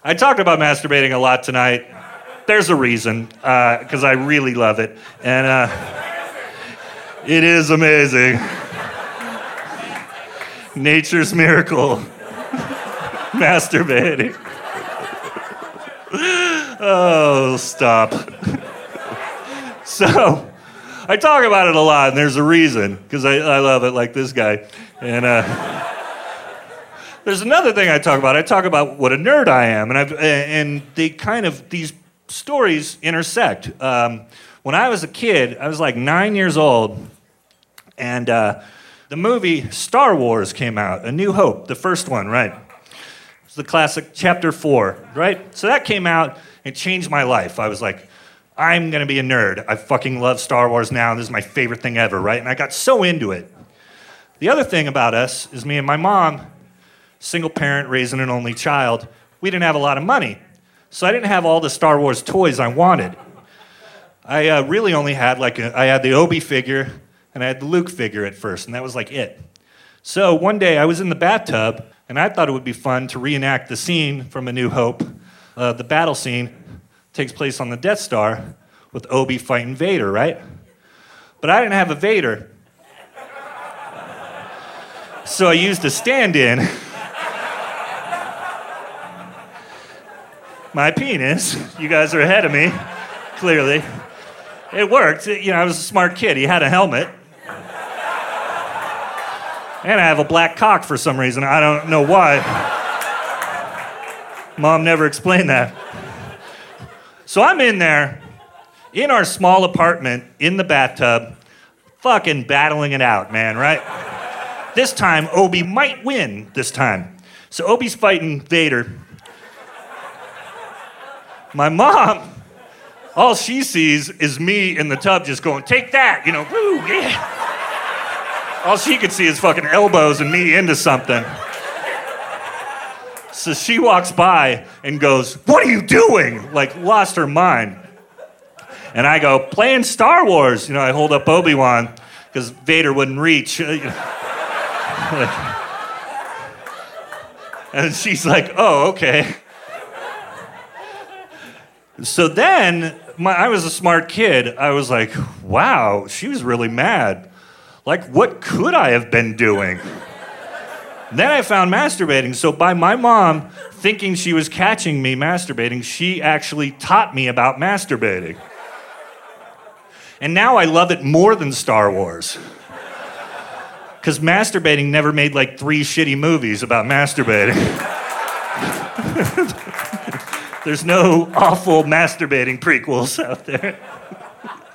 I talked about masturbating a lot tonight. There's a reason, because I really love it. And it is amazing. Nature's miracle. Masturbating. Oh, stop. So, I talk about it a lot, and there's a reason, because I love it like this guy. And there's another thing I talk about. I talk about what a nerd I am, and these stories intersect. When I was a kid, I was like 9 years old, and the movie Star Wars came out, A New Hope, the first one, right? It's the classic Chapter 4, right? So that came out, it changed my life. I was like, I'm gonna be a nerd. I fucking love Star Wars now. This is my favorite thing ever, right? And I got so into it. The other thing about us is me and my mom, single parent, raising an only child, we didn't have a lot of money. So I didn't have all the Star Wars toys I wanted. I really only had I had the Obi figure and I had the Luke figure at first, and that was like it. So one day I was in the bathtub and I thought it would be fun to reenact the scene from A New Hope. The battle scene takes place on the Death Star with Obi fighting Vader, right? But I didn't have a Vader. So I used a stand-in. My penis. You guys are ahead of me, clearly. It worked. I was a smart kid. He had a helmet. And I have a black cock for some reason. I don't know why. Mom never explained that. So I'm in there, in our small apartment, in the bathtub, fucking battling it out, man, right? This time, Obi might win this time. So Obi's fighting Vader. My mom, all she sees is me in the tub just going, take that, woo, yeah. All she could see is fucking elbows and me into something. So she walks by and goes, what are you doing? Like, lost her mind. And I go, playing Star Wars. I hold up Obi-Wan because Vader wouldn't reach. And she's like, oh, okay. So then, I was a smart kid. I was like, wow, she was really mad. Like, what could I have been doing? Then I found masturbating. So by my mom thinking she was catching me masturbating, she actually taught me about masturbating. And now I love it more than Star Wars. Because masturbating never made 3 shitty movies about masturbating. There's no awful masturbating prequels out there.